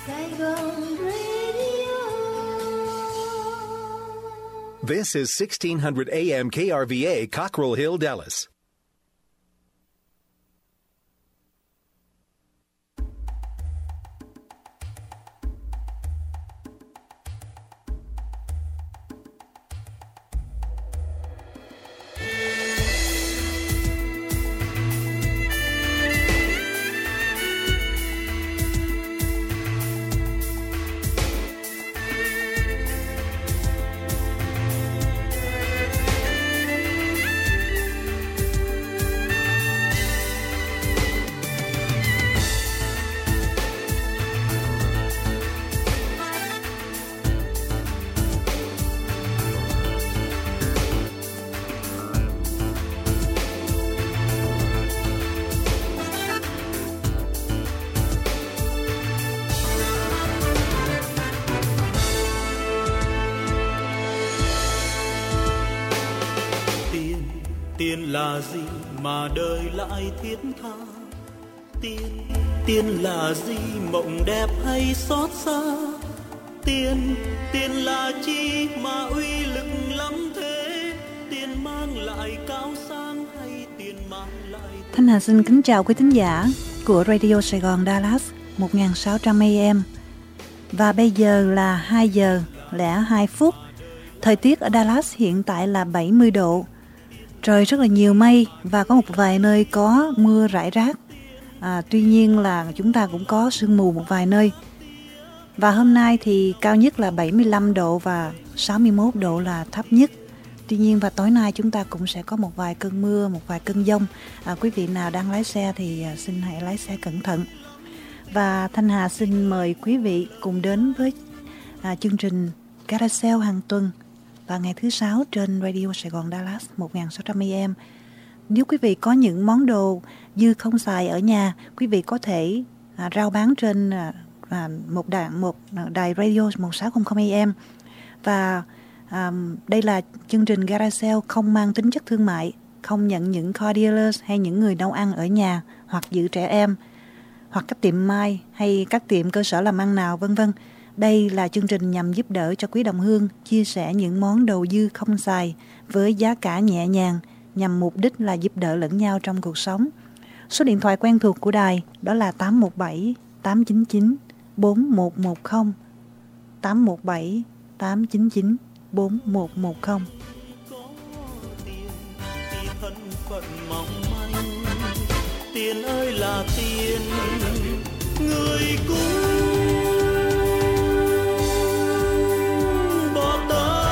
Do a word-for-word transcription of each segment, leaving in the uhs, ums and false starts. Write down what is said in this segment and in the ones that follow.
Saigon Radio. This is sixteen hundred A M K R V A, Cockrell Hill, Dallas. Tiền là gì mà đời lại thiết tha? Tiền, tiền là gì mộng đẹp hay xót xa? Tiền, tiền là chi mà uy lực lắm thế? Tiền mang lại cao sang hay tiền mang lại... Thanh Hà xin kính chào quý thính giả của Radio Sài Gòn Dallas một nghìn sáu trăm A M. Và bây giờ là hai giờ lẻ hai phút. Thời tiết ở Dallas hiện tại là bảy mươi độ. Trời rất là nhiều mây và có một vài nơi có mưa rải rác. À, tuy nhiên là chúng ta cũng có sương mù một vài nơi. Và hôm nay thì cao nhất là bảy mươi lăm độ và sáu mươi mốt độ là thấp nhất. Tuy nhiên và tối nay chúng ta cũng sẽ có một vài cơn mưa, một vài cơn dông. À, quý vị nào đang lái xe thì xin hãy lái xe cẩn thận. Và Thanh Hà xin mời quý vị cùng đến với à, chương trình Carousel hàng tuần và ngày thứ sáu trên Radio Sài Gòn Dallas một nghìn sáu trăm A M. Nếu quý vị có những món đồ dư không xài ở nhà, quý vị có thể à, rao bán trên à, một đài một đài radio một sáu không không A M. Và à, đây là chương trình Garage Sale không mang tính chất thương mại, không nhận những car dealers hay những người nấu ăn ở nhà hoặc giữ trẻ em hoặc các tiệm may hay các tiệm cơ sở làm ăn nào vân vân. Đây là chương trình nhằm giúp đỡ cho quý đồng hương chia sẻ những món đồ dư không xài với giá cả nhẹ nhàng nhằm mục đích là giúp đỡ lẫn nhau trong cuộc sống. Số điện thoại quen thuộc của đài đó là tám một bảy tám chín chín bốn một một không, tám một bảy tám chín chín bốn một một không. Tiền ơi là tiền, người cũng bỏ ta.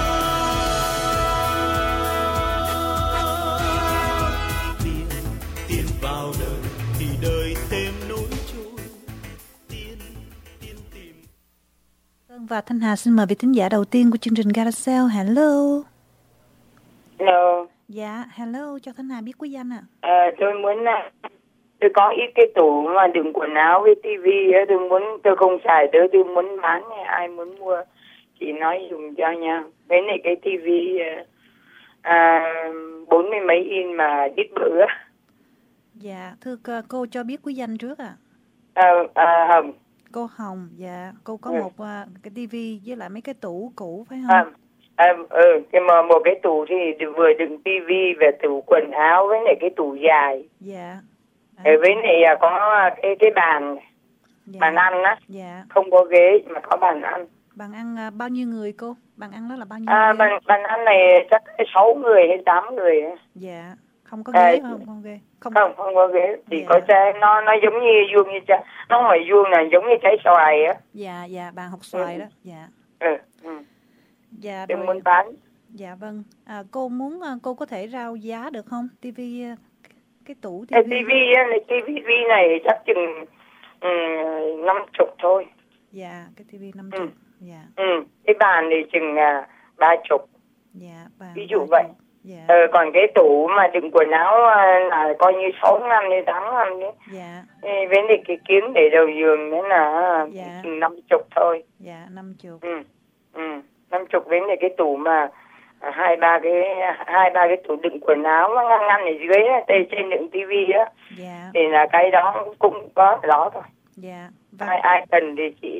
Tiền, tiền vào đời thì đời thêm nỗi trôi. Tiền, tiền tìm. Và Thanh Hà xin mời vị thính giả đầu tiên của chương trình Garage Sale. Hello. Hello. Dạ, hello, cho Thanh Hà biết quý danh ạ. À. À, tôi muốn tôi có ít cái tủ mà đựng quần áo với tivi, tôi muốn tôi không xài nữa, tôi muốn bán, ai muốn mua chị nói dùng cho nha. Cái này cái tivi à, bốn mươi mấy in mà đít bự á. Dạ, thưa cô cho biết quý danh trước ạ. À. À, à, Hồng. Cô Hồng, dạ, cô có ừ. một uh, cái tivi với lại mấy cái tủ cũ phải không? À. À, ừ, cái mà một cái tủ thì vừa đựng tivi và tủ quần áo với lại cái tủ dài. Dạ. À. Với lại có cái cái bàn, dạ. Bàn ăn á. Dạ. Không có ghế mà có bàn ăn. Bàn ăn uh, bao nhiêu người cô? Bàn ăn đó là bao nhiêu à, người? Bàn, bàn ăn này chắc sáu người hay tám người. Dạ. Không có ghế à, không? Không ghế. Không, không, không có ghế. Chỉ dạ. có trái, nó nó giống như vuông như trái, nó không phải vuông là giống như trái xoài á. Dạ, dạ, bàn hột xoài ừ. đó. Dạ. Ừ. Ừ. Dạ, tôi rồi... muốn bán. Dạ vâng. À, cô muốn cô có thể rao giá được không? Tivi cái tủ tivi. Tivi này, tivi này chắc chừng um, năm chục thôi. Dạ, cái tivi năm chục. Ừ. Dạ. Ừ. Cái bàn thì chừng uh, ba chục. Dạ, bàn. Ví dụ vậy. Dạ. Ờ, còn cái tủ mà đựng quần áo uh, là coi như sáu năm đến tám năm đấy. Dạ. Với lại cái kiếng để đầu giường nữa là dạ. chừng năm chục thôi. Dạ, năm chục. Ừ. Ừ. Năm chục với lại cái tủ mà hai ba cái hai ba cái tủ đựng quần áo nó ngăn ngăn ở dưới á, đây trên đựng tivi á. Dạ. Thì là cái đó cũng có đó thôi. Dạ. Và... ai ai cần thì chị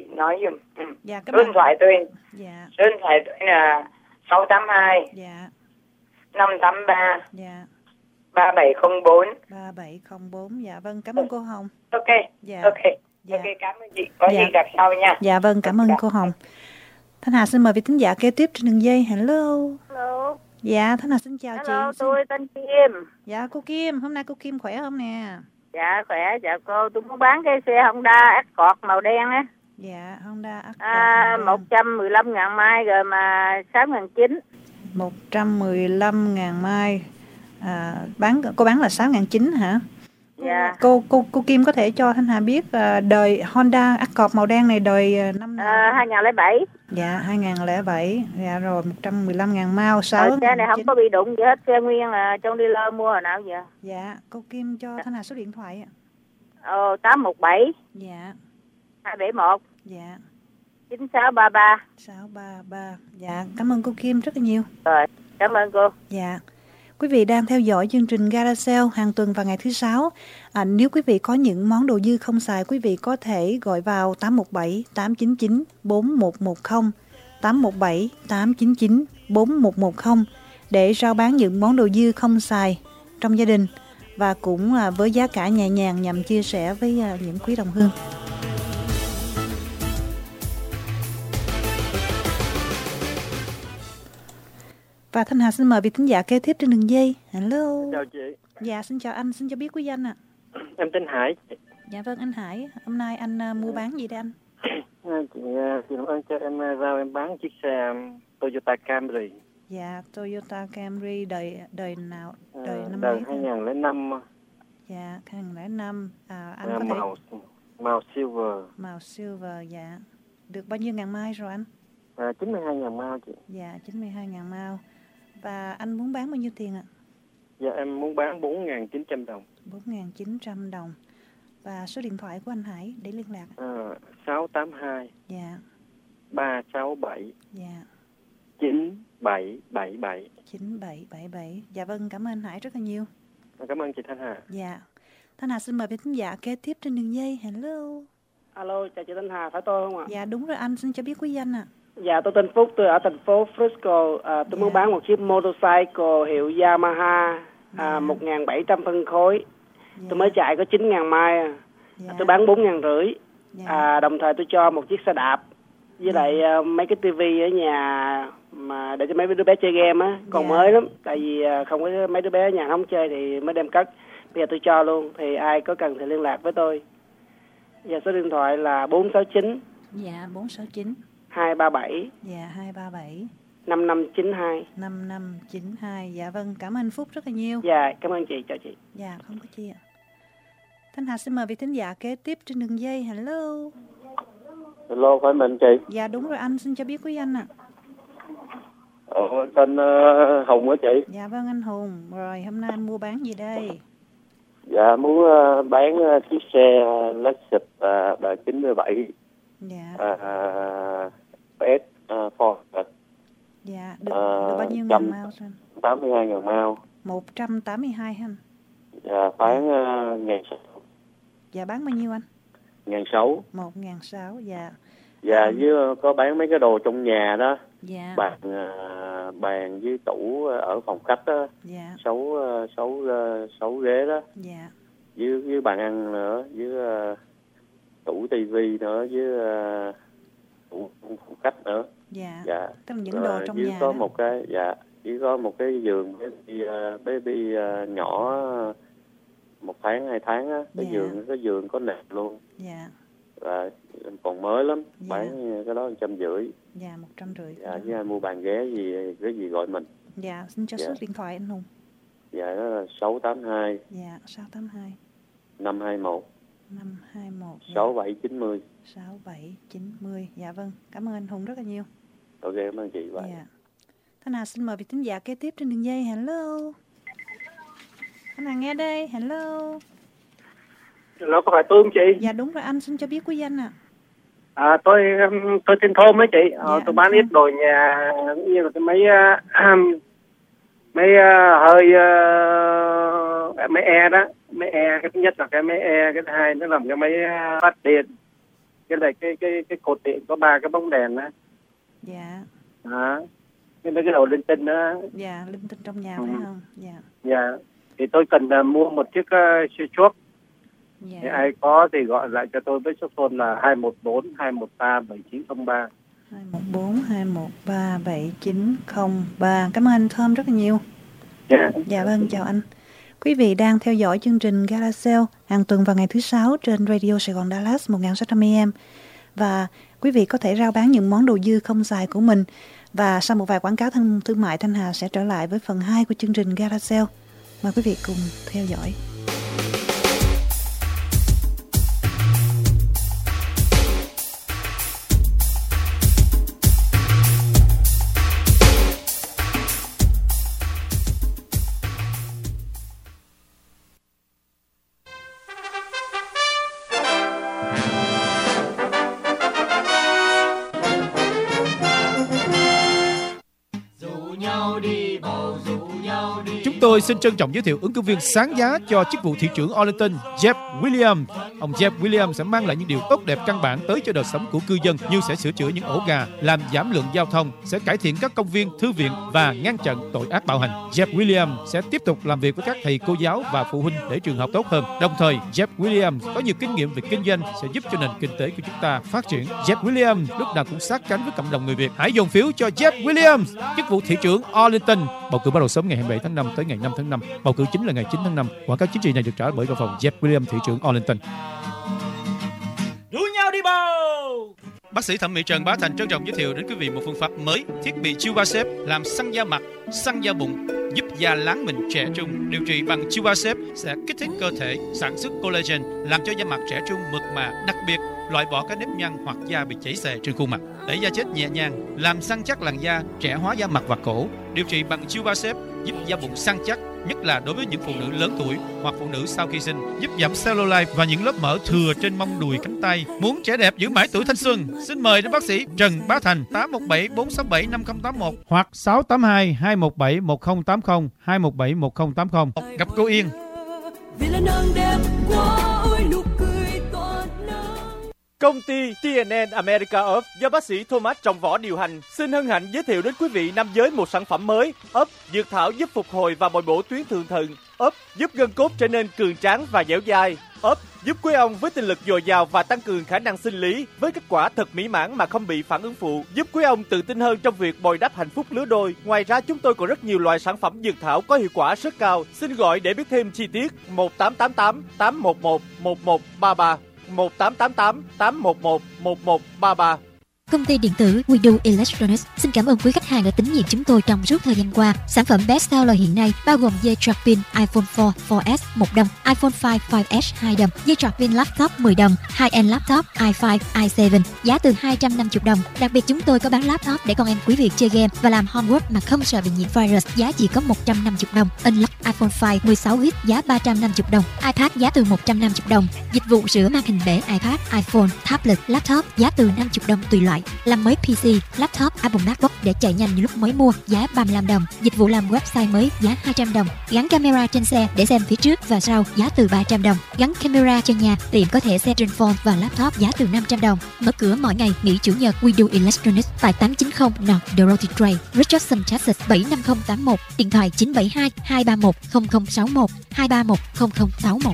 nói giùm. Ừ. Dạ, số điện thoại tôi. Dạ. Số điện thoại tôi là sáu tám hai. Dạ. năm tám ba. Dạ. ba bảy không bốn. ba bảy không bốn. Dạ vâng, cảm ơn cô Hồng. Ok. Dạ. Ok. Dạ. Ok, cảm ơn chị. Có Dạ. gì gặp sau nha. Dạ vâng, cảm ơn Dạ. cô Hồng. Thanh Hà xin mời vị thính giả kế tiếp trên đường dây. Hello. Hello. Dạ, Thanh Hà xin chào Hello, chị. tôi tên Kim. Dạ, cô Kim, hôm nay cô Kim khỏe không nè? Dạ khỏe, dạ cô. Tôi muốn bán cái xe Honda Accord màu đen á. Dạ, Honda Accord. À, một trăm mười lăm ngàn mai rồi mà sáu ngàn chín. một trăm mười lăm ngàn mai. À, bán cô bán là sáu ngàn chín hả? Dạ. Cô cô cô Kim có thể cho Thanh Hà biết uh, đời Honda Accord màu đen này đời uh, năm nào? À, hai không không bảy. Dạ, hai không không bảy. Dạ rồi, một trăm mười lăm ngàn mao, sáu Ờ, xe này không có bị đụng gì hết, xe nguyên là trong dealer mua hồi nào giờ. Dạ, cô Kim cho Thanh Hà số điện thoại ạ. Ờ, tám một bảy. Dạ. hai bảy một. Dạ. chín sáu ba ba. sáu ba ba. Dạ, cảm ơn cô Kim rất là nhiều. Rồi, cảm ơn cô. Dạ. Quý vị đang theo dõi chương trình Gara Sale hàng tuần vào ngày thứ sáu. À, nếu quý vị có những món đồ dư không xài, quý vị có thể gọi vào tám một bảy tám chín chín bốn một một không, tám một bảy tám chín chín bốn một một không để rao bán những món đồ dư không xài trong gia đình và cũng là với giá cả nhẹ nhàng nhằm chia sẻ với những quý đồng hương. Và Thanh Hà xin mời vị thính giả kế tiếp trên đường dây. Hello. Chào chị. Dạ, xin chào anh, xin cho biết quý danh ạ. À. Em tên Hải. Dạ vâng, anh Hải. Hôm nay anh uh, mua bán gì đây anh? À, chị, chị làm ơn cho em giao em bán chiếc xe Toyota Camry. Dạ, Toyota Camry đời đời nào? Đời à, năm đời mấy? hai không không năm. Dạ, hai không không năm. À, anh à, có màu thể... màu silver. Màu silver, dạ. Được bao nhiêu ngàn mai rồi anh? À, chín mươi hai ngàn mao chị. Dạ, chín mươi hai ngàn mao. Và anh muốn bán bao nhiêu tiền ạ? Dạ, em muốn bán bốn nghìn chín trăm đồng. bốn nghìn chín trăm đồng. Và số điện thoại của anh Hải để liên lạc? À, sáu tám hai. Dạ. ba sáu bảy. Dạ. chín bảy bảy bảy. chín bảy bảy bảy. Dạ vâng, cảm ơn anh Hải rất là nhiều. À, cảm ơn chị Thanh Hà. Dạ. Thanh Hà xin mời vị khán giả kế tiếp trên đường dây. Hello. Alo, chào chị Thanh Hà, phải tôi không ạ? Dạ đúng rồi anh, xin cho biết quý danh ạ. À. Dạ, tôi tên Phúc, tôi ở thành phố Frisco. À, tôi dạ. muốn bán một chiếc motorcycle hiệu Yamaha dạ. à, một nghìn bảy trăm phân khối. Dạ. Tôi mới chạy có chín nghìn mai. Dạ. Tôi bán bốn nghìn rưỡi. Dạ. À, đồng thời tôi cho một chiếc xe đạp với dạ. lại uh, mấy cái tivi ở nhà mà để cho mấy đứa bé chơi game á, còn dạ. mới lắm. Tại vì uh, không có mấy đứa bé ở nhà không chơi thì mới đem cất. Bây giờ tôi cho luôn, thì ai có cần thì liên lạc với tôi. Dạ, số điện thoại là bốn sáu chín. Dạ, bốn sáu chín. hai ba bảy. Dạ, hai ba bảy. năm năm chín hai. năm năm chín hai. Dạ vâng, cảm ơn Phúc rất là nhiều. Dạ, cảm ơn chị, chào chị. Dạ, không có chi ạ. Thanh Hà xin mời vị thính giả kế tiếp trên đường dây. Hello. Hello, phải mình chị? Dạ đúng rồi anh, xin cho biết quý anh ạ. À. Ờ, tên uh, Hùng hả chị? Dạ vâng anh Hùng. Rồi, hôm nay anh mua bán gì đây? Dạ, muốn uh, bán uh, chiếc xe uh, Lexus uh, đời chín mươi bảy. Dạ. Uh, ét uh, Ford. Dạ, được, uh, được bao nhiêu ngàn mao anh? tám mươi hai ngàn mao. một trăm tám mươi hai anh. Dạ, bán uh, ngàn sáu. Dạ, bán bao nhiêu anh? Ngàn sáu. Một ngàn sáu, dạ. Dạ, ừ. với có bán mấy cái đồ trong nhà đó. Dạ. Bàn, uh, bàn với tủ ở phòng khách đó. Dạ. Sáu, uh, sáu, uh, sáu ghế đó. Dạ. Với, với bàn ăn nữa, với uh, tủ tivi nữa, với uh, tủ phòng khách nữa. Dạ. Dạ. Tức là những đồ trong với nhà có đó. một cái, dạ, với có một cái giường baby, uh, baby uh, nhỏ một tháng, hai tháng á. Cái dạ. giường, cái giường có nệm luôn. Dạ. Và còn mới lắm, dạ. bán cái đó một trăm rưỡi. Dạ, một trăm rưỡi. Dạ, với ai mua bàn ghế gì, cái gì gọi mình. Dạ, xin cho dạ. số điện thoại anh Hùng. Dạ, đó là sáu tám hai. Dạ, sáu tám hai. năm hai một. năm hai một. Dạ. sáu bảy chín mươi. sáu bảy chín mươi. Dạ vâng, cảm ơn anh Hùng rất là nhiều. Ok, cảm ơn chị. Bye. Dạ. Thanh Hà xin mời vị thính giả kế tiếp trên đường dây. Hello. Thanh Hà nghe đây. Hello. Hello, có phải tôi không chị? Dạ đúng rồi anh, xin cho biết quý danh ạ. À. À, tôi tôi tên Thôm ấy chị. Ờ, dạ, tôi bán ít đồ nhà như là cái máy uh, máy uh, hơi uh, máy e đó, máy e. Cái thứ nhất là cái máy e, cái thứ hai nó làm cái máy uh, phát điện. cái này cái cái cái cột điện có ba cái bóng đèn á. Dạ. Đó. Cái mấy cái đầu linh tinh đó. Dạ, linh tinh trong nhà ừ. phải không? Dạ. Dạ. Thì tôi cần uh, mua một chiếc uh, siêu chuốc. Dạ. Thì ai có thì gọi lại cho tôi với số phone là hai một bốn hai một ba bảy chín không ba. hai một bốn hai một ba bảy chín không ba. Cảm ơn anh Thơm rất là nhiều. Dạ. Dạ vâng, chào anh. Quý vị đang theo dõi chương trình Gala Sale hàng tuần vào ngày thứ sáu trên Radio Sài Gòn Dallas một nghìn sáu trăm A M. Và quý vị có thể rao bán những món đồ dư không xài của mình. Và sau một vài quảng cáo thương, thương mại, Thanh Hà sẽ trở lại với phần hai của chương trình Gala Sale. Mời quý vị cùng theo dõi. Tôi xin trân trọng giới thiệu ứng cử viên sáng giá cho chức vụ thị trưởng Arlington, Jeff Williams. Ông Jeff Williams sẽ mang lại những điều tốt đẹp căn bản tới cho đời sống của cư dân, như sẽ sửa chữa những ổ gà, làm giảm lượng giao thông, sẽ cải thiện các công viên, thư viện và ngăn chặn tội ác bạo hành. Jeff Williams sẽ tiếp tục làm việc với các thầy cô giáo và phụ huynh để trường học tốt hơn. Đồng thời, Jeff Williams có nhiều kinh nghiệm về kinh doanh, sẽ giúp cho nền kinh tế của chúng ta phát triển. Jeff Williams lúc nào cũng sát cánh với cộng đồng người Việt. Hãy dồn phiếu cho Jeff Williams, chức vụ thị trưởng Arlington. Bầu cử bắt đầu sớm ngày hai mươi bảy tháng năm tới ngày năm tháng năm. Bầu cử chính là ngày chín tháng năm. Quảng cáo chính trị này được trả bởi văn phòng Jeff Williams, thị trưởng Arlington. Rủ nhau đi bầu. Bác sĩ thẩm mỹ Trần Bá Thành trân trọng giới thiệu đến quý vị một phương pháp mới, thiết bị Chubasep làm săn da mặt, săn da bụng, giúp da láng mịn trẻ trung. Điều trị bằng Chubasep sẽ kích thích cơ thể sản xuất collagen, làm cho da mặt trẻ trung mượt mà, đặc biệt loại bỏ các nếp nhăn hoặc da bị chảy xệ trên khuôn mặt, đẩy da chết nhẹ nhàng, làm săn chắc làn da, trẻ hóa da mặt và cổ. Điều trị bằng Chubasep giúp da bụng săn chắc, nhất là đối với những phụ nữ lớn tuổi hoặc phụ nữ sau khi sinh, giúp giảm cellulite và những lớp mỡ thừa trên mông đùi cánh tay. Muốn trẻ đẹp giữ mãi tuổi thanh xuân, xin mời đến bác sĩ Trần Bá Thành, tám một bảy bốn sáu bảy năm không tám một hoặc sáu tám hai hai một bảy một không tám không hai một bảy một không tám không. Gặp cô Yên. Công ty tê en en America Earth do bác sĩ Thomas Trọng Võ điều hành xin hân hạnh giới thiệu đến quý vị nam giới một sản phẩm mới. ấp dược thảo giúp phục hồi và bồi bổ tuyến thượng thận. ấp giúp gân cốt trở nên cường tráng và dẻo dai. ấp giúp quý ông với tinh lực dồi dào và tăng cường khả năng sinh lý với kết quả thật mỹ mãn mà không bị phản ứng phụ, giúp quý ông tự tin hơn trong việc bồi đắp hạnh phúc lứa đôi. Ngoài ra chúng tôi còn rất nhiều loại sản phẩm dược thảo có hiệu quả rất cao. Xin gọi để biết thêm chi tiết một tám tám tám tám một một một một ba ba một tám tám tám tám một một một một ba ba. Công ty điện tử We Do Electronics xin cảm ơn quý khách hàng đã tín nhiệm chúng tôi trong suốt thời gian qua. Sản phẩm best seller hiện nay bao gồm dây trạc pin iPhone four, four S một đồng, iPhone five, five S hai đồng, dây trạc pin laptop mười đồng, high-end laptop i five, i seven giá từ hai trăm năm mươi đồng. Đặc biệt chúng tôi có bán laptop để con em quý vị chơi game và làm homework mà không sợ bị nhiễm virus, giá chỉ có một trăm năm mươi đồng. Unlock iPhone five mười sáu inch giá ba trăm năm mươi đồng, iPad giá từ một trăm năm mươi đồng. Dịch vụ sửa màn hình bể iPad, iPhone, tablet, laptop giá từ năm mươi đồng tùy loại. Làm mới pê xê, laptop, Apple MacBook để chạy nhanh như lúc mới mua giá ba mươi lăm đồng. Dịch vụ làm website mới giá hai trăm đồng. Gắn camera trên xe để xem phía trước và sau giá từ ba trăm đồng. Gắn camera cho nhà, tiệm có thể xem trên phone và laptop giá từ năm trăm đồng. Mở cửa mỗi ngày nghỉ chủ nhật. We Do Electronics tại tám chín không North Dorothy Drive, Richardson, Texas bảy năm không tám một. Điện thoại chín bảy hai hai ba một không không sáu một hai ba một không không sáu một.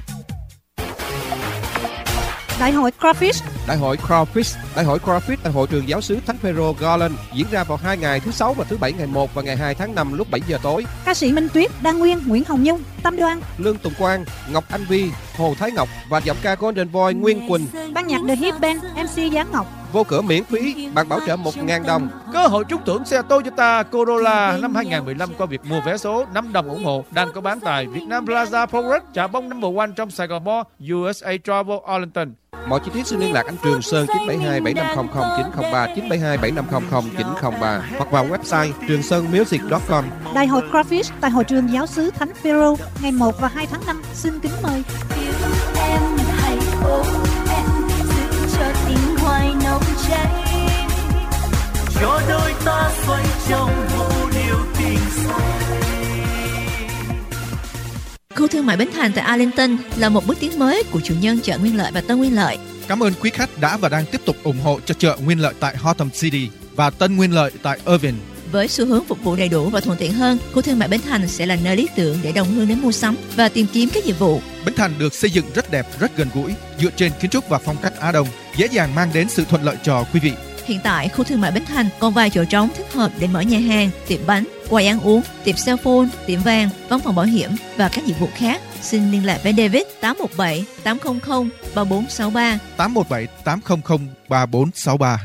Đại hội Crawfish. Đại hội Crawfish, Đại hội Crawfish tại hội trường giáo xứ Thánh Phêrô Garland diễn ra vào hai ngày thứ sáu và thứ bảy ngày một và ngày hai tháng năm lúc bảy giờ tối. Ca sĩ Minh Tuyết, Đan Nguyên, Nguyễn Hồng Nhung, Tâm Đoan, Lương Tùng Quang, Ngọc Anh Vi, Hồ Thái Ngọc và giọng ca Golden Boy Nguyên Quỳnh. Ban nhạc The Hit Band, em xê Giáng Ngọc. Vô cửa miễn phí, bạn bảo trợ một nghìn đồng. Cơ hội trúng thưởng xe Toyota Corolla năm hai không một năm qua việc mua vé số năm đồng ủng hộ đang có bán tại Vietnam Plaza Progress, Trà Bông number one trong Sài Gòn Mall, u ét a Travel Arlington. Mọi chi tiết xin liên lạc anh Trường Sơn chín bảy hai bảy năm không không chín không ba chín bảy hai bảy năm không không chín không ba hoặc vào website trường sơn music chấm com. Đại hội Crawfish tại hội trường giáo xứ Thánh Phêrô ngày một và hai tháng năm xin kính mời. Em hãy ôm em giữ cho tình hoài nồng cháy, cho đôi ta xoay trong vô điều tình say. Cô thương mại Bến Thành tại Arlington là một bước tiến mới của chủ nhân chợ Nguyên Lợi và Tân Nguyên Lợi. Cảm ơn quý khách đã và đang tiếp tục ủng hộ cho chợ Nguyên Lợi tại Hotham City và Tân Nguyên Lợi tại Irvine. Với xu hướng phục vụ đầy đủ và thuận tiện hơn, khu thương mại Bến Thành sẽ là nơi lý tưởng để đồng hương đến mua sắm và tìm kiếm các dịch vụ. Bến Thành được xây dựng rất đẹp, rất gần gũi, dựa trên kiến trúc và phong cách Á Đông, dễ dàng mang đến sự thuận lợi cho quý vị. Hiện tại, khu thương mại Bến Thành còn vài chỗ trống thích hợp để mở nhà hàng, tiệm bánh, quầy ăn uống, tiệm cell phone, tiệm vàng, văn phòng bảo hiểm và các dịch vụ khác. Xin liên lạc với David tám một bảy tám không không ba bốn sáu ba tám một bảy tám không không ba bốn sáu ba.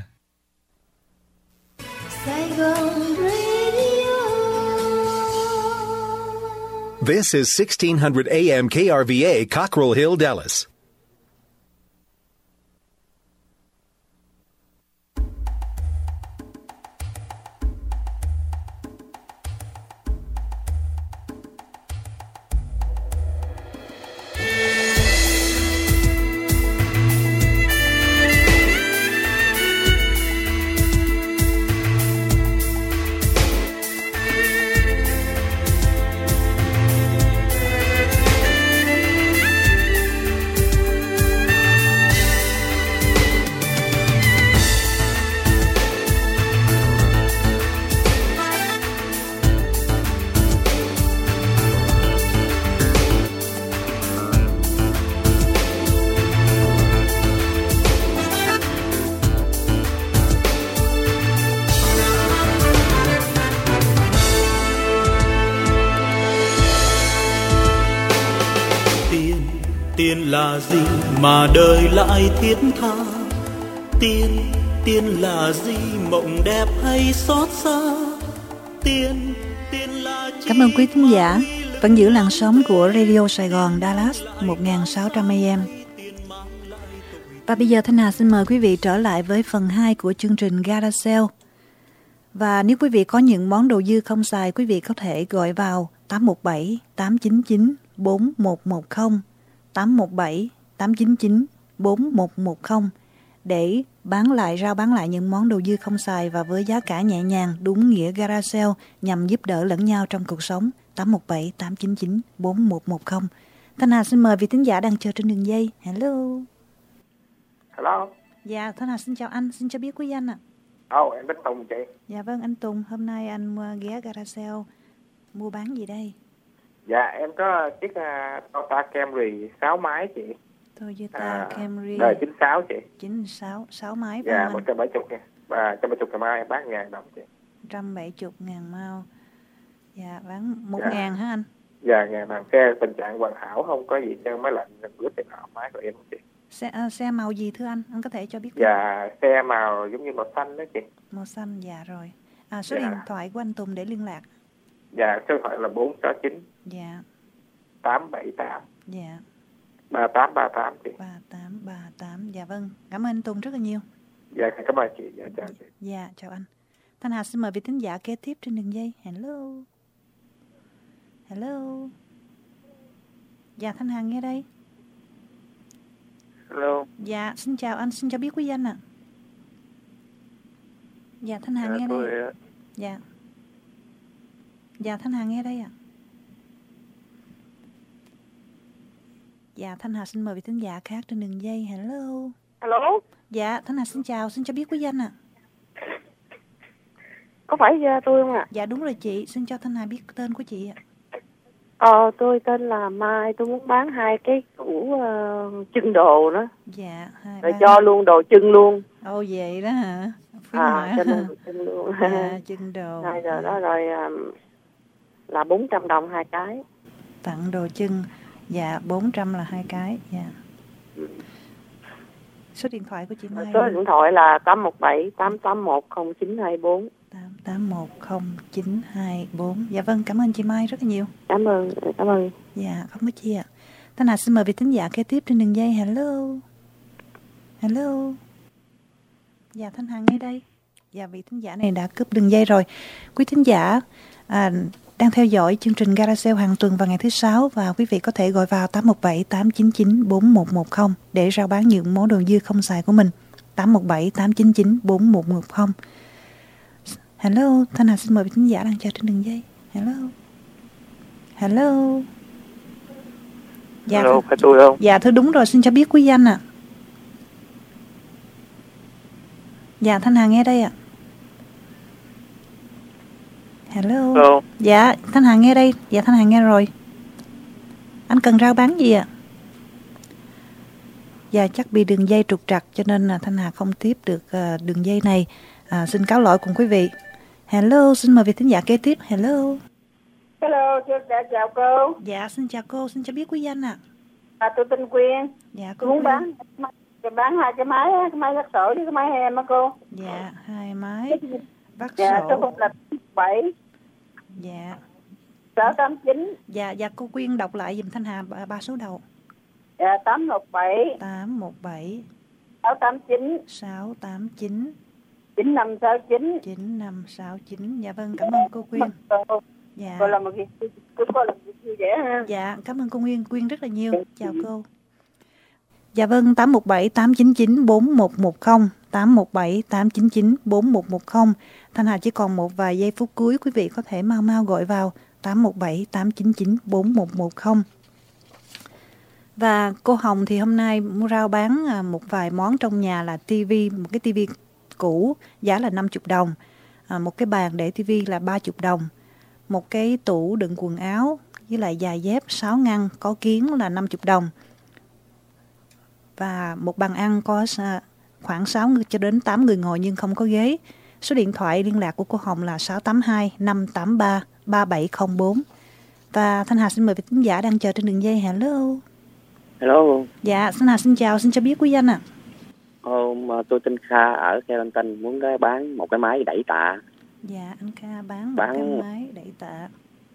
This is sixteen hundred A M K R V A, Cockrell Hill, Dallas. Tiền là gì mà đời lại thiết tha? Tiền, tiền là gì mộng đẹp hay xót xa? Tiền, tiền là Cảm ơn quý thính giả vẫn giữ làn sóng của Radio Sài Gòn Dallas một nghìn sáu trăm A M. Và bây giờ Thanh Hà xin mời quý vị trở lại với phần hai của chương trình Garage Sale. Và nếu quý vị có những món đồ dư không xài, quý vị có thể gọi vào tám một bảy tám chín chín bốn một một không, tám một bảy tám chín chín bốn một một không để bán lại, rao bán lại những món đồ dư không xài và với giá cả nhẹ nhàng, đúng nghĩa garage sale nhằm giúp đỡ lẫn nhau trong cuộc sống. Tám một bảy tám chín chín bốn một một không. Thanh Hà xin mời vị thính giả đang chờ trên đường dây. Hello. Hello. Dạ, Thanh Hà xin chào anh, xin cho biết quý anh ạ. Ồ, oh, em Bích Tùng chị. Dạ vâng, anh Tùng, hôm nay anh ghé garage sale mua bán gì đây? Dạ, em có chiếc uh, Toyota Camry sáu máy chị. Toyota à, Camry đời chín sáu chị. chín sáu, sáu máy. Dạ, một trăm bảy mươi ngàn. Và một trăm bảy mươi ngàn mai em bán ngàn đồng chị. một trăm bảy mươi ngàn mao. Dạ, bán một dạ. ngàn hả anh? Dạ, ngàn đồng. Xe tình trạng hoàn hảo, không có gì chứ máy lạnh, bữa thì nào máy của em chị. Xe, uh, xe màu gì thưa anh? Anh có thể cho biết không? Dạ, xe màu giống như màu xanh đó chị. Màu xanh, dạ rồi. À, số dạ. điện thoại của anh Tùng để liên lạc. Dạ, số điện thoại là bốn sáu chín. Dạ. tám bảy tám. Dạ. ba tám ba tám chị. ba tám ba tám, dạ vâng. Cảm ơn anh Tùng rất là nhiều. Dạ, cảm ơn chị. Dạ, chào chị. Dạ, chào anh. Thanh Hà xin mời vị thính giả kế tiếp trên đường dây. Hello. Hello. Dạ, Thanh Hà nghe đây. Hello. Dạ, xin chào anh, xin cho biết quý danh ạ. À. Dạ, Thanh Hà dạ, nghe tôi... đây. Dạ. Dạ, Thanh Hà nghe đây ạ. À. Dạ, Thanh Hà xin mời vị thính giả khác trên đường dây. Hello. Hello. Dạ, Thanh Hà xin chào, xin cho biết quý danh ạ. À. Có phải tôi không ạ? À? Dạ, đúng rồi chị, xin cho Thanh Hà biết tên của chị ạ. Ờ, tôi tên là Mai, tôi muốn bán hai cái củ uh, chân đồ đó. Dạ. Hai, rồi cho luôn đồ chân luôn. Ồ, vậy đó hả? Phí à, cho luôn chân luôn. Dạ, chân đồ. Rồi, rồi đó, rồi um, là bốn trăm đồng hai cái. Tặng đồ chân. Dạ, bốn trăm là hai cái. Dạ. Ừ. Số điện thoại của chị Mai. Số điện thoại là tám một bảy tám tám một không chín hai bốn. tám tám một không chín hai bốn. Dạ vâng, cảm ơn chị Mai rất là nhiều. Cảm ơn, cảm ơn. Dạ, không có chi ạ. Thanh Hà xin mời vị thính giả kế tiếp trên đường dây. Hello. Hello. Dạ, Thanh Hà ngay đây. Dạ, vị thính giả này đã cướp đường dây rồi. Quý thính giả à, đang theo dõi chương trình Garage Sale hàng tuần vào ngày thứ sáu và quý vị có thể gọi vào tám một bảy tám chín chín bốn một một không để rao bán những món đồ dư không xài của mình. tám một bảy tám chín chín bốn một một không. Hello, Thanh Hà xin mời vị thính giả đang chờ trên đường dây. Hello. Hello. Dạ, Hello, phải tôi không? Dạ thưa đúng rồi, xin cho biết quý danh ạ. À. Dạ Thanh Hà nghe đây ạ. À. Hello. Hello. Dạ Thanh Hà nghe đây. Dạ Thanh Hà nghe rồi. Anh cần rao bán gì ạ? À? Dạ chắc bị đường dây trục trặc cho nên là Thanh Hà không tiếp được uh, đường dây này. À, xin cáo lỗi cùng quý vị. Hello, xin mời vị thính giả kế tiếp. Hello. Hello, chào, chào cô. Dạ xin chào cô, xin cho biết quý danh ạ. À. À, tôi tên Quyên. Dạ cô muốn bán bán hai cái máy, cái máy vắt sổ với cái máy hem á cô. Dạ hai máy vắt dạ, sổ. Dạ số là bảy. Dạ. sáu tám chín. Dạ dạ cô Quyên đọc lại giùm Thanh Hà ba, ba số đầu. Dạ tám một bảy. tám một bảy. sáu tám chín. sáu tám chín. chín năm sáu chín. chín năm sáu chín. Dạ vâng, cảm ơn cô Quyên. Dạ. Cô làm một việc cô có làm việc vui vẻ ha. Dạ, cảm ơn cô Nguyên Quyên rất là nhiều. Chào cô. Dạ vâng, tám một bảy tám chín chín bốn một một không, tám một bảy tám chín chín bốn một một không. Thanh Hà chỉ còn một vài giây phút cuối, quý vị có thể mau mau gọi vào tám một bảy tám chín chín bốn một một không. Và cô Hồng thì hôm nay mua rao bán một vài món trong nhà là tivi, một cái tivi cũ giá là năm mươi đồng, một cái bàn để tivi là ba mươi đồng, một cái tủ đựng quần áo với lại giày dép sáu ngăn có kiến là năm mươi đồng, và một bàn ăn có khoảng sáu cho đến tám người ngồi nhưng không có ghế. Số điện thoại liên lạc của cô Hồng là sáu tám hai năm tám ba ba bảy không bốn. Và Thanh Hà xin mời vị khán giả đang chờ trên đường dây. Hello. Hello. Dạ, Thanh Hà xin chào, xin cho biết quý danh ạ. À. Ờ, tôi tên Kha ở Khelton, muốn cái bán một cái máy đẩy tạ. Dạ, anh Kha bán, bán một cái máy đẩy tạ.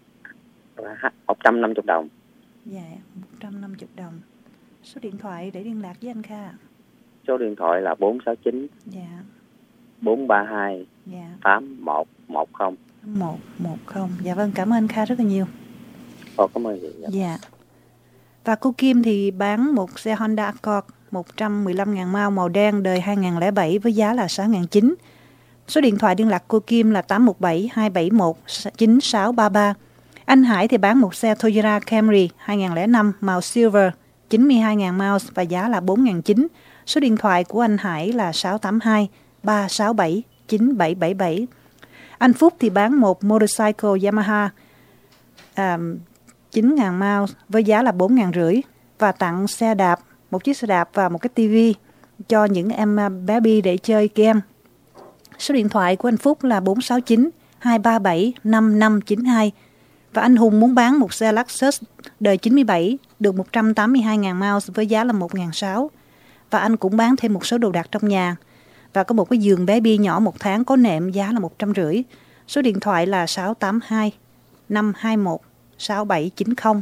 một trăm năm mươi đồng. Dạ, một trăm năm mươi đồng. Số điện thoại để liên lạc với anh Kha. Số điện thoại là bốn sáu chín. Dạ. bốn ba hai. Dạ. tám một một không. một một không. Dạ vâng, cảm ơn anh Kha rất là nhiều. Ồ, cảm ơn chị. Dạ. Dạ. Và cô Kim thì bán một xe Honda Accord một trăm mười lăm nghìn mao màu đen đời hai không không bảy với giá là sáu nghìn chín trăm. Số điện thoại liên lạc cô Kim là tám một bảy hai bảy một chín sáu ba ba. Anh Hải thì bán một xe Toyota Camry hai không không năm màu silver chín mươi hai nghìn miles và giá là bốn nghìn chín trăm. Số điện thoại của anh Hải là sáu tám hai ba sáu bảy chín bảy bảy bảy. Anh Phúc thì bán một motorcycle Yamaha um, chín nghìn miles với giá là bốn nghìn rưỡi và tặng xe đạp, một chiếc xe đạp và một cái tivi cho những em bé bi để chơi game. Số điện thoại của anh Phúc là bốn sáu chín hai ba bảy năm năm chín hai. Và anh Hùng muốn bán một xe Lexus đời chín mươi bảy được một trăm tám mươi hai nghìn miles với giá là một nghìn sáu trăm. Và anh cũng bán thêm một số đồ đạc trong nhà. Và có một cái giường bé bi nhỏ một tháng có nệm giá là một trăm rưỡi. Số điện thoại là sáu tám hai năm hai một sáu bảy chín không.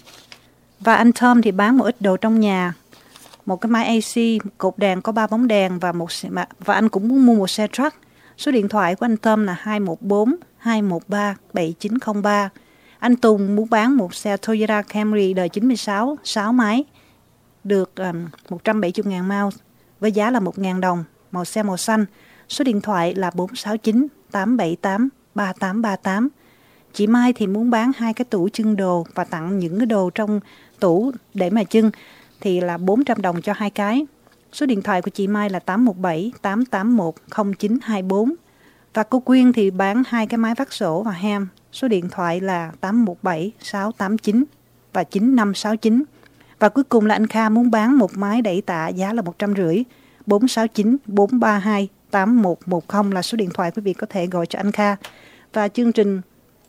Và anh Tom thì bán một ít đồ trong nhà, một cái máy a xê, một cột đèn có ba bóng đèn và một và anh cũng muốn mua một xe truck. Số điện thoại của anh Tom là hai một bốn hai một ba bảy chín không ba. Anh Tùng muốn bán một xe Toyota Camry đời chín mươi sáu, sáu máy, được um, một trăm bảy mươi nghìn miles với giá là một nghìn đồng, màu xe màu xanh. Số điện thoại là bốn sáu chín tám bảy tám ba tám ba tám. Chị Mai thì muốn bán hai cái tủ trưng đồ và tặng những cái đồ trong tủ để mà trưng thì là bốn trăm đồng cho hai cái. Số điện thoại của chị Mai là tám một bảy tám tám một không chín hai bốn. Và cô Quyên thì bán hai cái máy vắt sổ và hem. Số điện thoại là tám một bảy sáu tám chín và chín năm sáu chín. Và cuối cùng là anh Kha muốn bán một máy đẩy tạ giá là một trăm rưỡi. bốn sáu chín bốn ba hai tám một một không là số điện thoại quý vị có thể gọi cho anh Kha. Và chương trình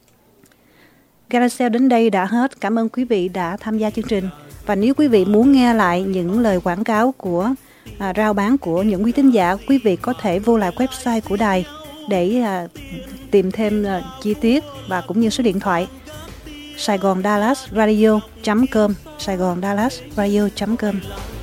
Garage đến đây đã hết. Cảm ơn quý vị đã tham gia chương trình. Và nếu quý vị muốn nghe lại những lời quảng cáo của à, rao bán của những quý thính giả, quý vị có thể vô lại website của đài để à, tìm thêm à, chi tiết và cũng như số điện thoại saigon dallas radio chấm com saigon dallas radio chấm com.